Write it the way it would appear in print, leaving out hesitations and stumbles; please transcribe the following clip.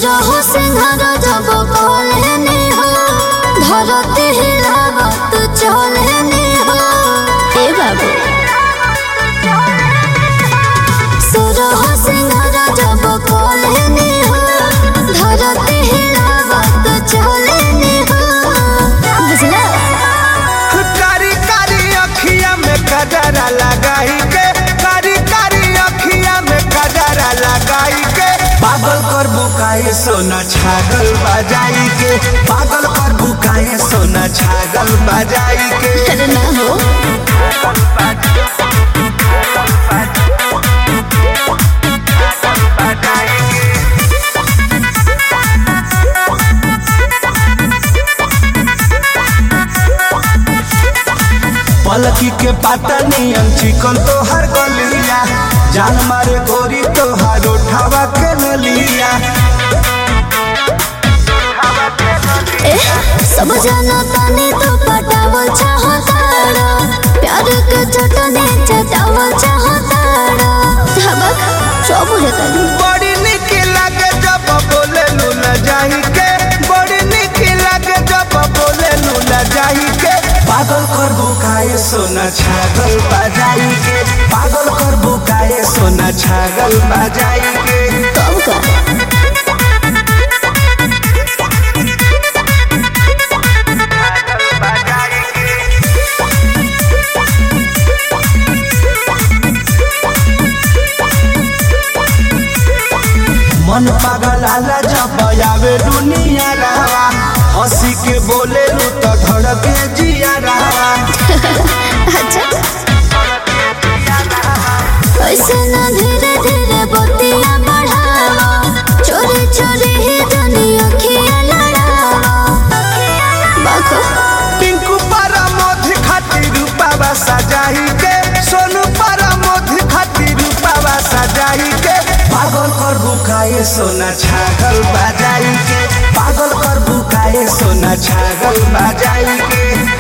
सुरहु सिंहार जब कहलेनी हो धरती हिलावत चलेनी हो ए बाबू सुरहु सिंहार जब कहलेनी हो धरती हिलावत चलेनी हो बुझला कारी कारी अखिया में कजरा लगाई के कारी कारी अखिया में कजरा लगाई के पागल कर बुकाए सोना छागल बजाई के पागल कर बुकाए सोना छागल बजाई के अरे ना हो पलकी के पाता नियन चिकन तो हर गलिया जान मारे गोरी तो हर उठावा के नलिया सब जाना तानी तो पटावल चाहताड़ा प्यार के चटनी चटावल चाहताड़ा धबक सब बुझतानी बड़ी निक लागे जब बोले लूना जाही के बड़ी निक लागे जब बोले लूना जाही के पागल कर बुकाए सोना छागल बजाई के पागल कर बुकाए सोना छागल बजाई के कब का मन पागल आला जब आवे दुनिया रहा हंसी के बोले लू तो धड़के जिया रहा अच्छा ऐसे ना धीरे धीरे बतिया बढ़ावा चोरी चोरी ही दुनिया अखियाँ लड़ावा बाखो टिंकू पारा मोधी खातिर रूपावा सजाई के सोनू पारा मोधी खातिर रूपावा सजाई के पागल कर बुकाए सोना छागल बजाई के पागल कर बुकाए सोना छागल बजाई के